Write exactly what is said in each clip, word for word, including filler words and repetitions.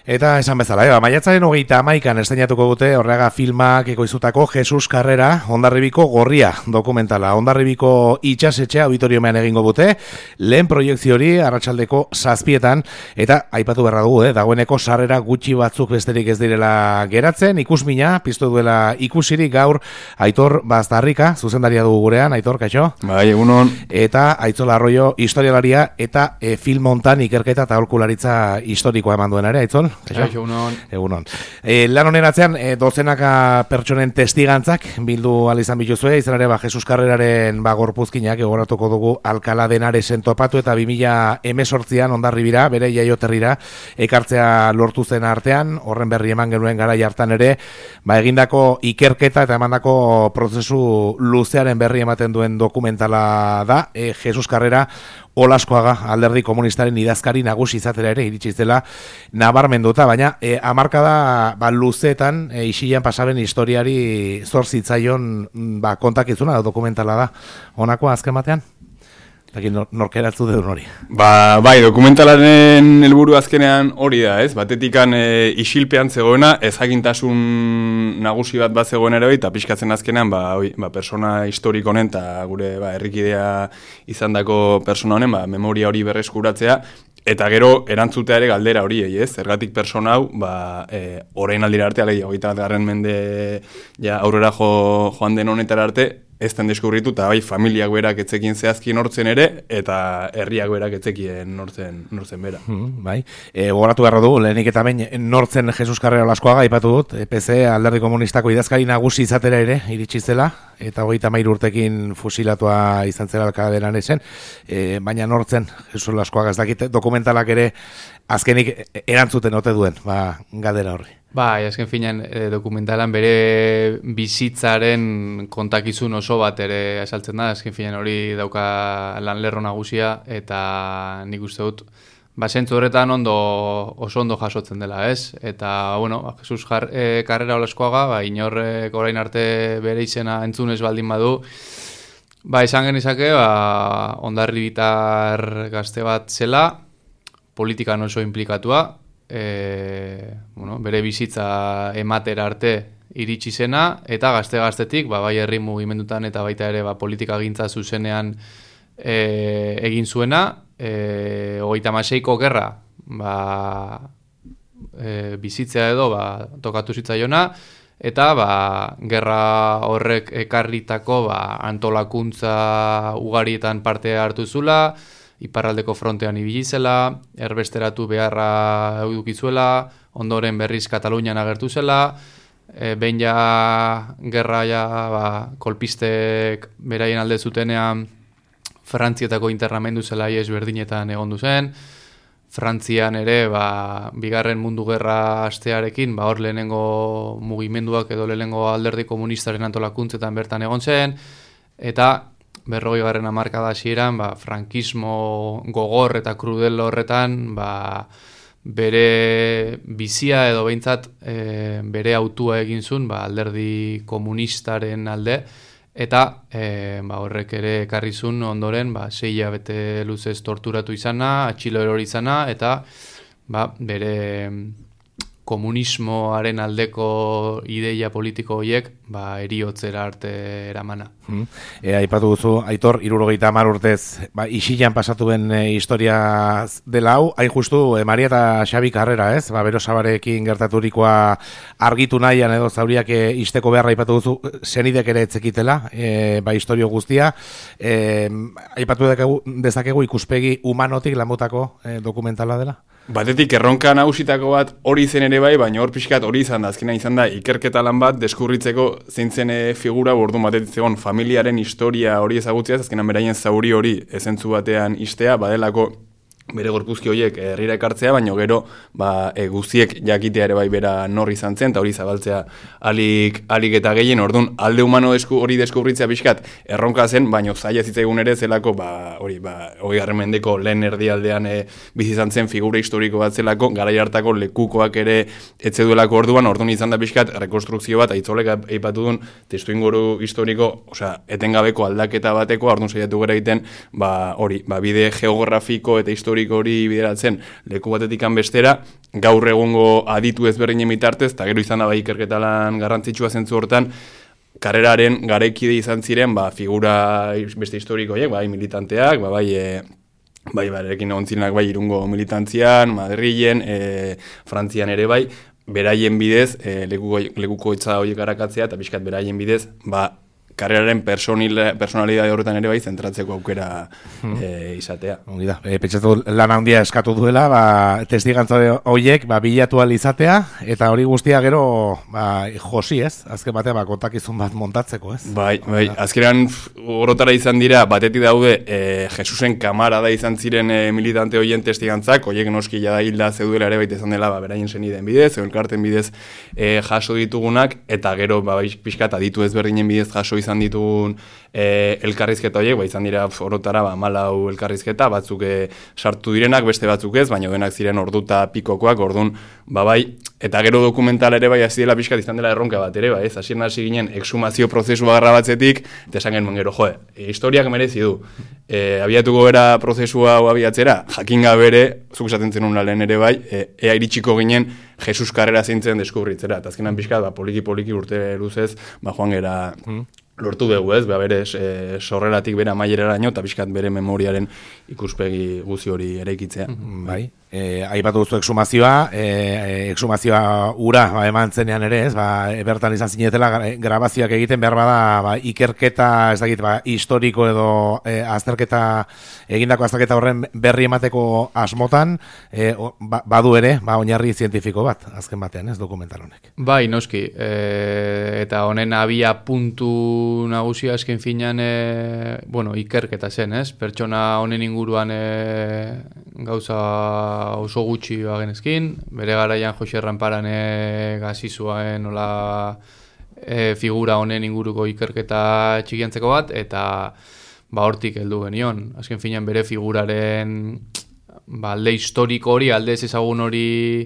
Eta esan bezala, eba, maiatzaren hogeita hamaikan estreinatuko dute Orreaga Filmak ekoiztutako Jesus Carrera Hondarribiko gorria dokumentala. Hondarribiko itxasetxea auditoriomean egingo dute, lehen proiektzio hori arratsaldeko zazpietan, eta aipatu beharra dugu, eh, dagoeneko sarrera gutxi batzuk besterik ez direla geratzen, ikusmina, piztu duela ikusirik gaur Aitor Baztarrika, zuzendaria dugu gurean, Aitor, kaixo? Bai, egunon. Eta Aitzola Arroyo, historialaria eta e, filmontan ikerketa eta aholkularitza historikoa eman duen ere, Aitzol? Kaixo, egunon. Egunon. E, lan honen atzean, e, dozenaka pertsonen testigantzak bildu alizan bituzue, izan ere, ba, Jesus Carreraren ba, gorpuzkinak egoratuko dugu Alcalá de Henaresen topatu eta bi mila hemezortzian Hondarribira, bere jaioterrira, ekartzea lortu zen artean, horren berri eman genuen garai hartan ere, ba, egindako ikerketa eta emandako prozesu luzearen berri ematen duen dokumentala da, e, Jesus Carrera Olaskoaga alderdi komunistaren idazkari nagusi izatera ere iritsi zela nabarmenduta, baina e, hamarkada ba, luzeetan e, isilan pasaben historiari zor zitzaion ba, kontakizuna dokumentala da. Honakoa azken batean? Taki nor, norkeratzu dedun hori. Ba, bai, dokumentalaren helburu azkenean hori da, ez? Batetikan e, isilpean zegoena, ezagintasun nagusi bat bat zegoen ere, eta pixkatzen azkenean, ba, oi, ba, persona historiko honen, eta gure ba, herrikidea izandako persona honen, ba, memoria hori berreskuratzea, eta gero erantzutea ere galdera hori, ez? Zergatik persona hau, ba, e, orain aldira arte, alei, hogeita bat garren mende ja, aurrera jo, joan den honetara arte, ez den deskubritu, eta bai, familiak berak etzekien zehazki nortzen ere, eta herriak berak etzekien nortzen, nortzen bera. Mm, bai, e, gogoratu beharra du, lehenik eta behin nortzen Jesus Carrera Olaskoaga, aipatu dut, E P C, alderdi komunistako idazkari nagusi izatera ere, iritsi zela, eta hogeita hamairu urtekin fusilatua izan zela Alcalá de Henaresen, e, baina nortzen Jesus Olaskoaga, ez dakit dokumentalak ere azkenik erantzuten ote duen, ba, galdera horri. Ba, azken finean e, dokumentalan bere bizitzaren kontakizun oso bat ere esaltzen da, azken finean hori dauka lan lerro nagusia, eta nik uste dut, ba, zentzu horretan ondo, oso ondo jasotzen dela, ez? Eta, bueno, Jesus jar, e, Carrera Olaskoaga, ba, inorrek orain arte bere izena entzunez baldin badu, ba, izan genizake, ba, Hondarribitar gazte bat zela, politikan oso inplikatua, E, bueno, bere bizitza ematera arte iritsi zena, eta gazte-gaztetik, ba, bai herri mugimendutan eta baita ere ba, politika gintza zuzenean e, egin zuena, e, hogeita hamaseiko gerra ba, e, bizitzea edo ba, tokatu zitzaiona, eta ba, gerra horrek ekarritako ba, antolakuntza ugarietan parte hartu zula, iparraldeko frontean ibili zela, erbesteratu beharra edukizuela, ondoren berriz Katalunian agertu zela, e, behin ja gerra ja ba, kolpistek beraien alde zutenean Frantzietako internamendu zela ies berdinetan egondu zen, Frantzian ere ba, bigarren mundu gerra hastearekin, ba, hor lehenengo mugimenduak edo lehenengo alderdi komunistaren antolakuntzetan bertan egon zen, eta berrogei garren hamarkada hasieran, ba, frankismo gogor eta krudel horretan, ba, bere bizia edo behintzat e, bere autua egin zuen, ba, alderdi komunistaren alde, eta e, ba, horrek ere ekarri zuen ondoren, ba, sei hilabete luzez torturatu izana, atxilo erori izana, eta ba, bere komunismoaren aldeko ideia politiko horiek ba, eriotzera arte eramana. Hmm. E, aipatu duzu, Aitor, hirurogeita hamar urtez, ba, isilan pasatu ben e, historia dela hau, hain justu, e, Maria eta Xabi Carrera, ez? Ba, Bero Sabarekin gertaturikoa argitu nahian edo zauriak e, isteko beharra aipatu duzu, senidek ere etzekitela, e, ba, historio guztia. E, aipatu dezakegu ikuspegi humanotik lanbotako e, dokumentala dela? Batetik erronka nagusitako bat hori zen ere bai, baina hor pixkat hori izan da, azkena izan da, ikerketa lan bat deskurritzeko zeintzen figura, orduan batetik zegoen familiaren historia hori ezagutziaz, azkenan beraien zauri hori ezentzu batean istea, badelako bere gorpuzki horiek herrira ekartzea, baina gero ba, e, guztiek jakitea ere bai bera nor izan zen, eta hori zabaltzea alik, alik eta gehien, orduan alde humano esku, hori deskubritzea pixkat erronka zen, baina zaila zitzaigun ere zelako, ba, hori, ba, hori garren mendeko lehen erdialdean e, bizi izan zen figura historiko bat zelako, garai hartako lekukoak ere etzeduelako orduan, orduan izan da pixkat rekonstrukzio bat, Aitzolek aipatu duen testu inguru historiko, osea, etengabeko aldaketa bateko, orduan saiatu gara egiten, ba, hori, ba, bide geografiko eta historiko historiko hori bideratzen leku batetikan bestera, gaur egungo aditu ezberdinen bitartez, eta gero izan da bai ikerketalan garrantzitsua zentzu hortan, karreraren garaikide izan ziren, ba, figura beste historikoiek, bai militanteak, ba, bai... E, Bai, barekin egon zirenak bai irungo militantzian, Madrilen, e, Frantzian ere bai, beraien bidez, e, lekuko, lekuko itza horiek arakatzea, eta pixkat beraien bidez, ba, karreraren personalidade horretan ere bai, zentratzeko aukera hmm. e, izatea. Ongi da, e, pentsatu lan handia eskatu duela, ba, testigantza horiek ba, bilatu ahal izatea, eta hori guztia gero ba, josi ez, azken batean ba, kontakizun bat montatzeko ez. Bai, bai, azkenean horotara izan dira, batetik daude e, Jesusen kamarada izan ziren e, militante horien testigantzak, horiek noski jada hilda zeuduela ere baita izan dela, ba, beraien zeniden bidez, edo elkarten bidez e, jaso ditugunak, eta gero ba, pixkat aditu ezberdinen bidez jaso izan ditugun e, elkarrizketa horiek, ba, izan dira orotara ba, malau elkarrizketa, batzuk e, sartu direnak, beste batzuk ez, baina denak ziren orduta pikokoak, ordun, ba bai, eta gero dokumental ere bai hasi dela pixkat izan dela erronka bat ere, bai, ez, hasieran hasi ginen exhumazio prozesua grabatzetik, eta esan genuen gero, joe, e, historiak merezi du, e, abiatuko bera prozesua hau abiatzera, jakinga bere, zuk esaten zenun lehen ere bai, e, ea iritsiko ginen Jesus karrera zeintzen deskubritzera, eta azkenan pixkat, ba, poliki-poliki urte luzez, ba, joan gera... Mm. Lortu dugu ez, beha bere e, sorreratik bere amaieraraino eta pixkat bere memoriaren ikuspegi guzi hori eraikitzea. Bai, e, aipatu duzu exhumazioa, e, exhumazioa ura ba, eman zenean ere ez, ba, bertan izan zinetela grabazioak egiten behar bada ba, ikerketa, ez dakit, ba, historiko edo e, azterketa, egindako azterketa horren berri emateko asmotan, e, ba, badu ere, ba, oinarri zientifiko bat, azken batean ez, dokumental honek. Bai, noski, e, eta honen abia puntu nagusia azken finean e, bueno, ikerketa zen, ez? Pertsona honen inguruan e, gauza oso gutxi bagenezkin, bere garaian Jose Ramparan e, gazizuen nola e, figura honen inguruko ikerketa txikiantzeko bat, eta ba hortik heldu genion. Azken finean bere figuraren ba, alde historiko hori, alde ez ezagun hori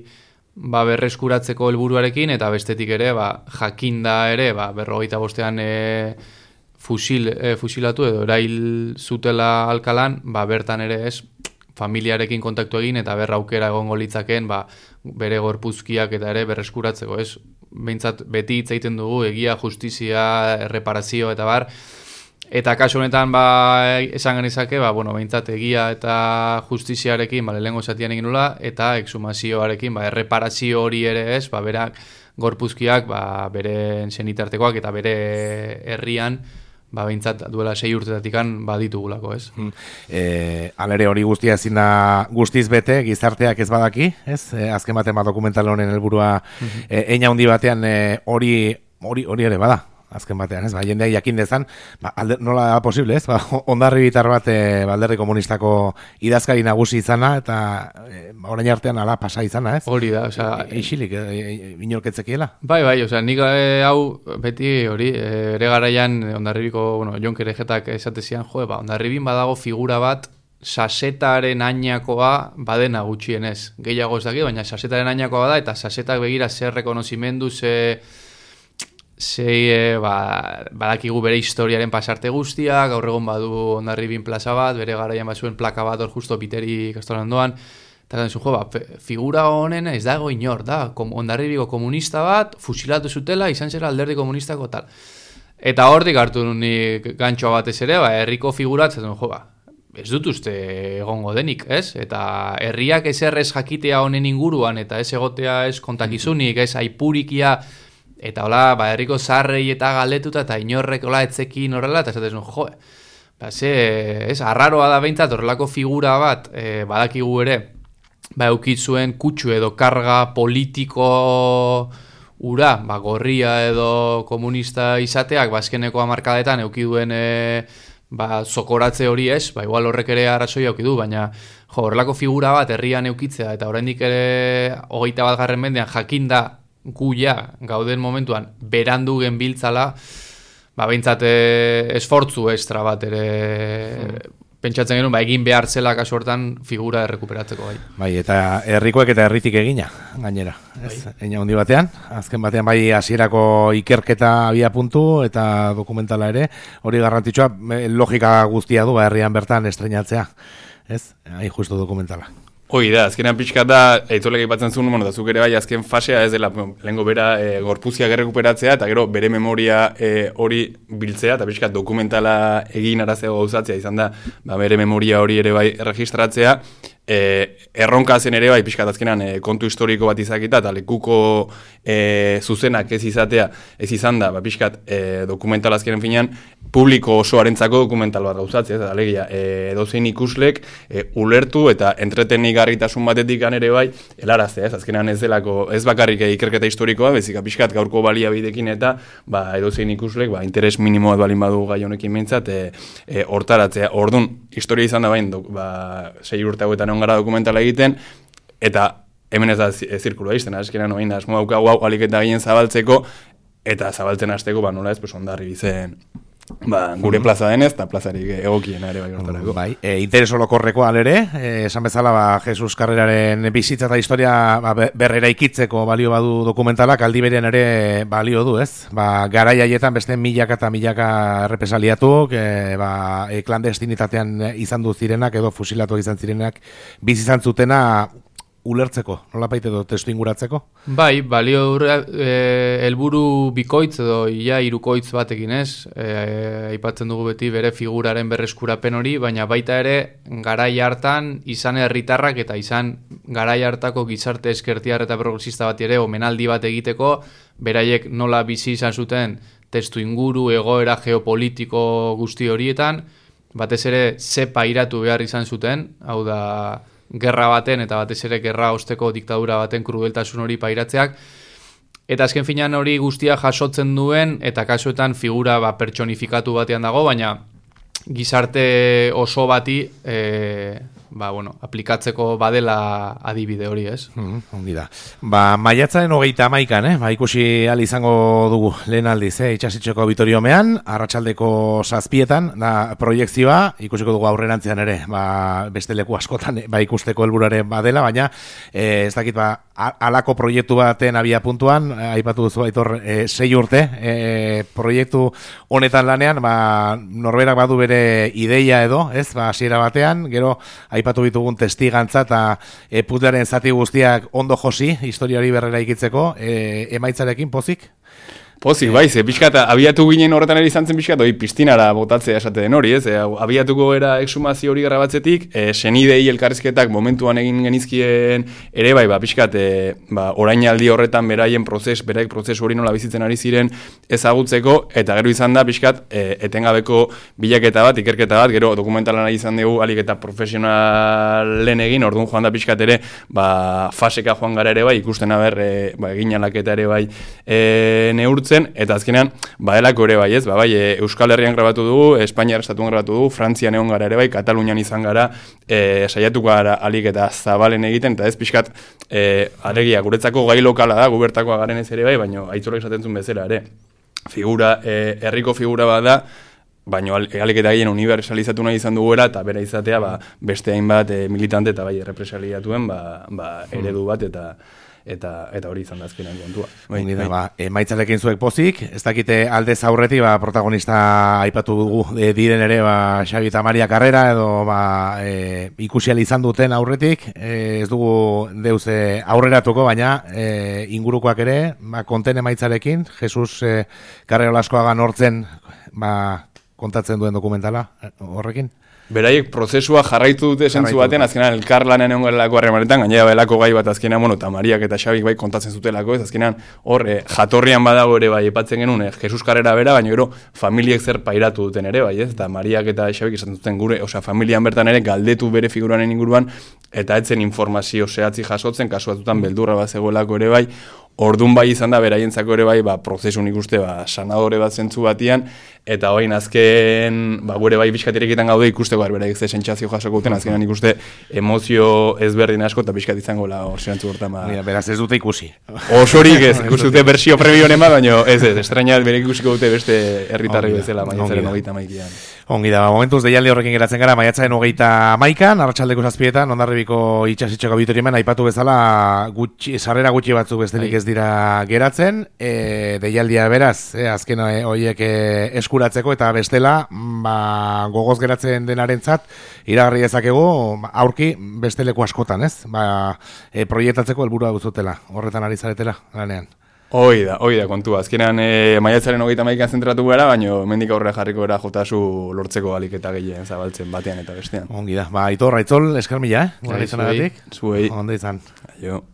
ba, berreskuratzeko helburuarekin, eta bestetik ere, ba, jakinda ere, ba, berrogeita bostean e, fusil, e, fusilatu edo erail zutela Alkalan, ba, bertan ere ez, familiarekin kontaktu egin, eta berra aukera egongo litzaken, ba, bere gorpuzkiak eta ere berreskuratzeko, ez? Behintzat beti hitz egiten dugu, egia, justizia, erreparazio eta bar, eta kasu honetan ba, esan genezake, ba, bueno, behintzat egia eta justiziarekin ba, lehengo zatian egin nula, eta exhumazioarekin ba, erreparazio hori ere ez, ba, berak gorpuzkiak ba, bere zenitartekoak eta bere herrian ba, behintzat duela sei urtetatikan baditugulako, ez? Hmm. E, alere hori guztia ezin da guztiz bete, gizarteak ez badaki, ez? E, azken baten bat dokumental honen helburua mm-hmm. e, eina handi batean e, hori, hori, hori ere bada. Azken batean, ez, ba, jendeak jakin dezan, ba, alde, nola da posible, ez, ba, ondarri bitar bat, e, alderdi komunistako idazkari nagusi izana, eta e, orain artean ala pasa izana, ez? Hori da, osea... E, Ixilik, e, e, inorketzekiela? Bai, bai, osea, nik e, hau, beti, hori, e, ere garaian, ondarribiko, bueno, Jon Kerejetak esatezian, jo, ba, ondarribin badago figura bat, sasetaren ainakoa badena gutxienez. Gehiago ez daki, baina sasetaren ainakoa bada, eta sasetak begira zer rekonozimendu, ze... Zei, e, ba, badakigu bere historiaren pasarte guztiak, gaur egon badu Hondarribin plaza bat, bere garaian bazuen plaka bat hor justo Piteri kastoran doan, eta garen zu, jo, ba, figura honen ez dago inor, da, kom, Hondarribiko komunista bat, fusilatu zutela, izan zera alderdi komunistako tal. Eta hortik hartu nik gantxoa batez ere, ba, herriko figuratzatzen, jo, ba, ez dut uste egongo denik, ez? Eta herriak ez errez jakitea honen inguruan, eta ez egotea ez kontakizunik, ez aipurikia, eta hola, ba, herriko zarrei eta galdetuta, eta inorrek hola etzekin horrela, eta esaten jo, ba, ze, ez, arraroa da behintzat, horrelako figura bat, e, badakigu ere, ba, eukitzuen kutsu edo karga politiko ura, ba, gorria edo komunista izateak, ba, azkeneko hamarkadetan eukiduen, e, ba, zokoratze hori ez, ba, igual horrek ere arrazoia eukidu, baina, jo, horrelako figura bat herrian eukitzea, eta oraindik ere hogeita bat garren mendean jakinda, gu ja, gauden momentuan, berandu genbiltzala, ba, behintzat esfortzu estra bat ere mm. pentsatzen genuen, ba, egin behar zela kasu hortan figura errekuperatzeko bai. Bai, eta herrikoek eta herritik egina, gainera. Ez, bai. Eina handi batean, azken batean bai hasierako ikerketa abia puntu eta dokumentala ere, hori garrantzitsua, logika guztia du, ba, herrian bertan estreinatzea. ez? Hain justu dokumentala. Hoi da, azkenean pixka da, eitzolek aipatzen zuen, bueno, da zuk ere bai, azken fasea ez dela, lehengo bera e, gorpuzia gerrekuperatzea, eta gero bere memoria e, hori biltzea, eta pixka dokumentala egin arazeo gauzatzea, izan da, ba, bere memoria hori ere bai registratzea, e, erronka zen ere bai, pixka azkenean e, kontu historiko bat izakita, eta lekuko e, zuzenak ez izatea, ez izan da, ba, pixkat e, dokumentala azkenen finean, publiko osoarentzako dokumental bat gauzatzea, eta alegia, e, dozein ikuslek e, ulertu eta entretenik garritasun batetik ere bai, helaraztea, ez azkenean ez delako, ez bakarrik ikerketa historikoa, bezik pixkat gaurko baliabidekin eta ba, edozein ikuslek, ba, interes minimoat balin badu gai honekin behintzat, e, e, hortaratzea. Ordun, historia izan da bain, do, ba, sei urte hauetan egon gara dokumentala egiten, eta hemen ez da zirkulua izten, azkenean oin, asmo daukagu hau aliketa gehien zabaltzeko, eta zabaltzen hasteko, ba, nola ez, pues, ondarri bizen, ba, gure plaza denez, eta plazarik egokiena ere bai hortarako. Bai, e, interes olokorreko alere, e, esan bezala, ba, Jesus Karreraren bizitza eta historia ba, berrera ikitzeko balio badu dokumentalak, aldi berean ere balio du, ez? Ba, garai haietan beste milaka eta milaka errepresaliatuk, e, ba, e, klandestinitatean izan du zirenak, edo fusilatu izan zirenak, bizi izan zutena, ulertzeko, nola baite edo testu inguratzeko? Bai, balio e, helburu bikoitz edo ia hirukoitz batekin ez, e, aipatzen dugu beti bere figuraren berreskurapen hori, baina baita ere garai hartan izan herritarrak eta izan garai hartako gizarte eskertiar eta progresista bat ere omenaldi bat egiteko, beraiek nola bizi izan zuten testu inguru, egoera geopolitiko guzti horietan, batez ere ze pairatu behar izan zuten, hau da gerra baten eta batez ere gerra osteko diktadura baten krudeltasun hori pairatzeak. Eta azken finean hori guztia jasotzen duen eta kasuetan figura ba, pertsonifikatu batean dago, baina gizarte oso bati e, ba, bueno, aplikatzeko badela adibide hori, ez? Mm, ongi da. Ba, maiatzaren hogeita hamaikan, eh? Ba, ikusi ahal izango dugu lehen aldiz, eh? Itxasitxeko Bitoriomean, arratsaldeko zazpietan, da proiektzioa, ikusiko dugu aurrerantzean ere, ba, beste leku askotan, ba, ikusteko helburaren badela, baina eh, ez dakit, ba, alako proiektu baten abia puntuan, aipatu duzu Aitor, e, sei urte, e, proiektu honetan lanean, ba, norberak badu bere ideia edo, ez, ba, hasiera batean, gero aipatu ditugun testigantza eta e, putlaren zati guztiak ondo josi, historia hori berrera ikitzeko, e, emaitzarekin pozik? Pozik, bai, ze pixkat, abiatu ginen horretan ere izan zen pixkat, oi, piztinara botatzea esate den hori, ez? E, abiatuko era exhumazio hori grabatzetik, e, senidei elkarrizketak momentuan egin genizkien ere, bai, ba, pixkat, e, ba, orainaldi horretan beraien prozes, beraik prozesu hori nola bizitzen ari ziren ezagutzeko, eta gero izan da, pixkat, e, etengabeko bilaketa bat, ikerketa bat, gero dokumentalan ari izan dugu, alik eta profesionalen egin, orduan joan da pixkat ere, ba, faseka joan gara ere, bai, ikusten haber, e, ba, egin alaketa ere, bai, e, neurtzen, eta azkenean badelako ere bai, ez? Ba, bai, Euskal Herrian grabatu dugu, Espainiar estatuan grabatu dugu, Frantzian egon gara ere bai, Katalunian izan gara, e, saiatuko gara alik eta zabalen egiten, eta ez pixkat, e, alegia, guretzako gai lokala da, gubertakoa garen ez ere bai, baina aitzolek esaten zuen bezala ere. Figura, e, herriko figura bat da, baina alik eta gehien universalizatu nahi izan duguera, eta bera izatea, ba, beste hainbat e, militante eta bai, errepresaliatuen, ba, ba, eredu bat, eta eta eta hori izan da azkenean kontua. Bai, bai. Ba, emaitzarekin zuek pozik, ez dakite aldez aurretik, ba, protagonista aipatu dugu e, diren ere, ba, Xabi eta Maria Carrera, edo ba, e, ikusial izan duten aurretik, e, ez dugu deuz e, aurreratuko, baina e, ingurukoak ere, ba, konten emaitzarekin, Jesus e, Carrera Olaskoaga nortzen, ba, kontatzen duen dokumentala horrekin. Beraiek prozesua jarraitu dute zentzu batean, azkenean elkarlanen egon garelako harremanetan, gainera belako gai bat azkenean, bueno, eta Mariak eta Xabik bai kontatzen zutelako, ez azkenean hor, eh, jatorrian badago ere bai, epatzen genuen, eh, Jesus Carrera bera, baina gero familiek zer pairatu duten ere bai, ez, eta Mariak eta Xabik esaten zuten gure, osea, familian bertan ere galdetu bere figuranen inguruan, eta etzen informazio zehatzi jasotzen, kasu batzutan beldurra bat zegoelako ere bai, ordun bai izan da beraientzako ere bai, ba, prozesun ikuste, ba, sanadore bat zentzu batian, eta hoin azken, ba, gure bai pixkatireketan gaude ikusteko arberaik ze sentsazio jasoko duten, azkenan ikuste emozio ezberdin asko, eta pixkat izango la hor zerantzu hortan, ba. Mira, beraz ez dute ikusi. Osorik ez, ikuste dute bersio premioen ema, baina ez ez, estraña berek ikusiko dute beste herritarri bezala, maiatzaren hogeita hamaikan. Ongi da, momentuz deialdi horrekin geratzen gara, maiatzaren hogeita hamaikan, arratsaldeko zazpietan, Hondarribiko itxasitxoko bitoriemen, aipatu bezala, gutxi, sarrera gutxi batzuk bestelik ez dira geratzen, e, deialdia beraz, e, azken horiek e, eskuratzeko, eta bestela, ba, gogoz geratzen denarentzat, iragarri dezakegu, aurki beste leku askotan, ez? Ba, e, proiektatzeko helburua duzutela, horretan ari zaretela, lanean. Hoi da, hoi da kontua. Azkenean e, maiatzaren hogeita hamaikan zentratu gara, baina mendik aurre jarriko era jotasu lortzeko aliketa gehien zabaltzen batean eta bestean. Ongi da, ba, Aitor, Aitzol, eskar mila, eh? Zuei. Zuei. Ondo izan. Aio.